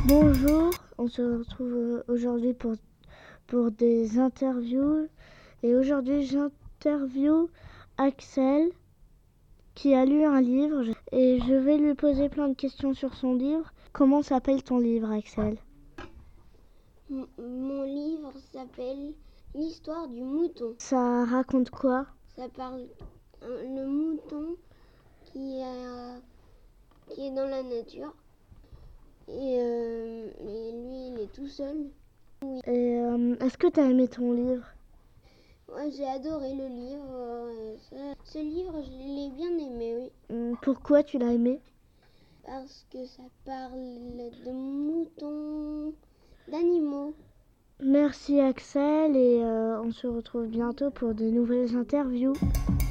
Bonjour, on se retrouve aujourd'hui pour des interviews. Et aujourd'hui, j'interviewe Axel qui a lu un livre et je vais lui poser plein de questions sur son livre. Comment s'appelle ton livre, Axel ? Mon livre s'appelle L'histoire du mouton. Ça raconte quoi ? Ça parle le mouton qui est dans la nature et lui il est tout seul. Oui. Et est-ce que tu as aimé ton livre ? Ouais, j'ai adoré le livre. Ce livre, je l'ai bien aimé, oui. Pourquoi tu l'as aimé ? Parce que ça parle de moutons, d'animaux. Merci Axel et on se retrouve bientôt pour de nouvelles interviews.